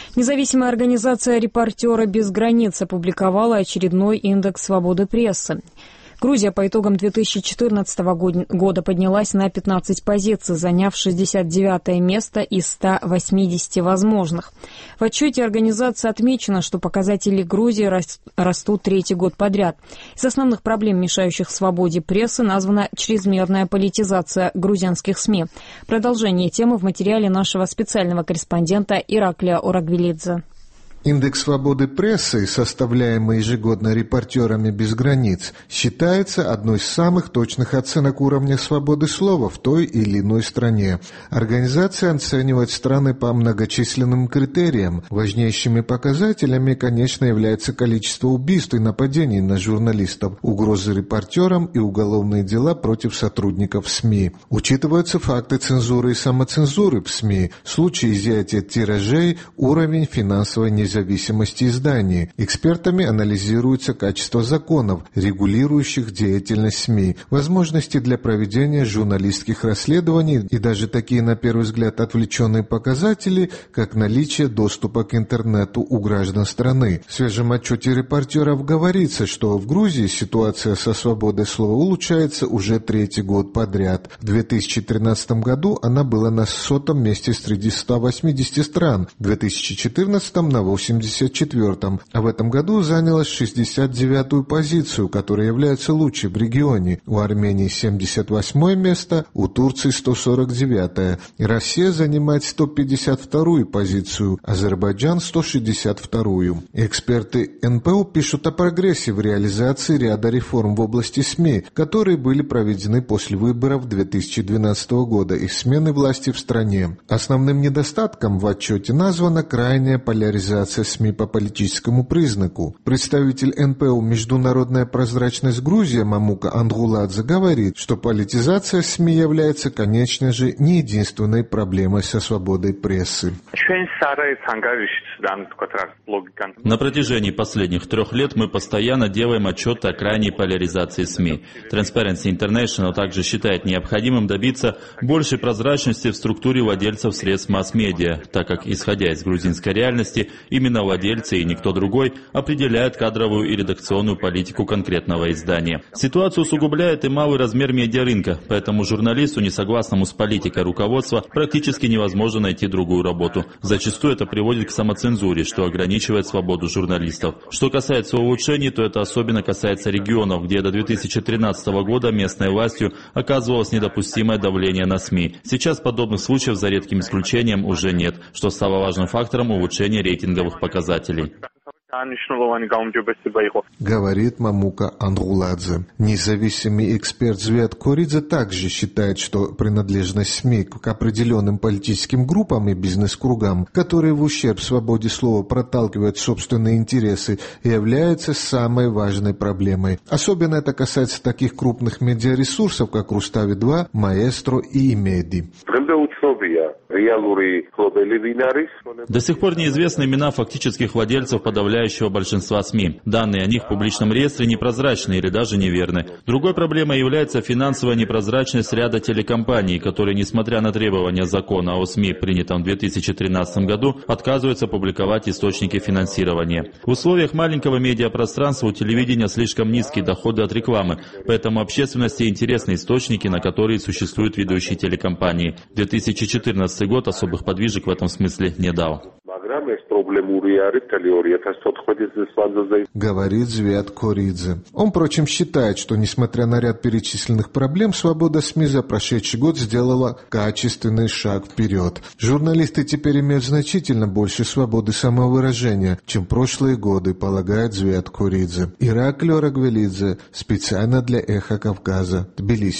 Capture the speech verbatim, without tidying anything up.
Независимая организация «Репортеры без границ» опубликовала очередной индекс свободы прессы. Грузия по итогам две тысячи четырнадцатого года поднялась на пятнадцать позиций, заняв шестьдесят девятое место из ста восьмидесяти возможных. В отчете организации отмечено, что показатели Грузии растут третий год подряд. Из основных проблем, мешающих свободе прессы, названа чрезмерная политизация грузинских СМИ. Продолжение темы в материале нашего специального корреспондента Ираклия Орагвелидзе. Индекс свободы прессы, составляемый ежегодно «Репортерами без границ», считается одной из самых точных оценок уровня свободы слова в той или иной стране. Организация оценивает страны по многочисленным критериям. Важнейшими показателями, конечно, является количество убийств и нападений на журналистов, угрозы репортерам и уголовные дела против сотрудников СМИ. Учитываются факты цензуры и самоцензуры в СМИ, случаи изъятия тиражей, уровень финансовой независимости. независимости изданий. Экспертами анализируется качество законов, регулирующих деятельность СМИ, возможности для проведения журналистских расследований и даже такие, на первый взгляд, отвлеченные показатели, как наличие доступа к интернету у граждан страны. В свежем отчете репортеров говорится, что в Грузии ситуация со свободой слова улучшается уже третий год подряд. В две тысячи тринадцатом году она была на сотом месте среди ста восьмидесяти стран, в две тысячи четырнадцатом на восемьдесят четвёртом, а в этом году заняла шестьдесят девятую позицию, которая является лучшей в регионе. У Армении семьдесят восьмое место, у Турции сто сорок девятое. И Россия занимает сто пятьдесят вторую позицию, Азербайджан сто шестьдесят вторую. Эксперты эн пэ у пишут о прогрессе в реализации ряда реформ в области СМИ, которые были проведены после выборов две тысячи двенадцатого года и смены власти в стране. Основным недостатком в отчете названа крайняя поляризация СМИ по политическому признаку. Представитель эн пэ у «Международная прозрачность Грузия» Мамука Ангуладзе говорит, что политизация СМИ является, конечно же, не единственной проблемой со свободой прессы. На протяжении последних трех лет мы постоянно делаем отчеты о крайней поляризации СМИ. Transparency International также считает необходимым добиться большей прозрачности в структуре владельцев средств масс-медиа, так как, исходя из грузинской реальности, именно владельцы и никто другой определяют кадровую и редакционную политику конкретного издания. Ситуацию усугубляет и малый размер медиарынка, поэтому журналисту, не согласному с политикой руководства, практически невозможно найти другую работу. Зачастую это приводит к самоцензуре, что ограничивает свободу журналистов. Что касается улучшений, то это особенно касается регионов, где до две тысячи тринадцатого года местной властью оказывалось недопустимое давление на СМИ. Сейчас подобных случаев, за редким исключением, уже нет, что стало важным фактором улучшения рейтинговых показателей. Говорит Мамука Ангуладзе. Независимый эксперт Звят Коридзе также считает, что принадлежность СМИ к определенным политическим группам и бизнес-кругам, которые в ущерб свободе слова проталкивают собственные интересы, является самой важной проблемой. Особенно это касается таких крупных медиаресурсов, как Рустави два, Маэстро и Имеди. До сих пор неизвестны имена фактических владельцев подавляющего большинства СМИ. Данные о них в публичном реестре непрозрачны или даже неверны. Другой проблемой является финансовая непрозрачность ряда телекомпаний, которые, несмотря на требования закона о СМИ, принятом в две тысячи тринадцатом году, отказываются публиковать источники финансирования. В условиях маленького медиапространства у телевидения слишком низкие доходы от рекламы, поэтому общественности интересны источники, на которые существуют ведущие телекомпании. две тысячи четырнадцатый год особых подвижек в этом смысле не дал. Говорит Звят Коридзе. Он, впрочем, считает, что, несмотря на ряд перечисленных проблем, свобода СМИ за прошедший год сделала качественный шаг вперед. Журналисты теперь имеют значительно больше свободы самовыражения, чем прошлые годы, полагает Звят Коридзе. Ираклий Орагвелидзе специально для Эхо Кавказа, Тбилиси.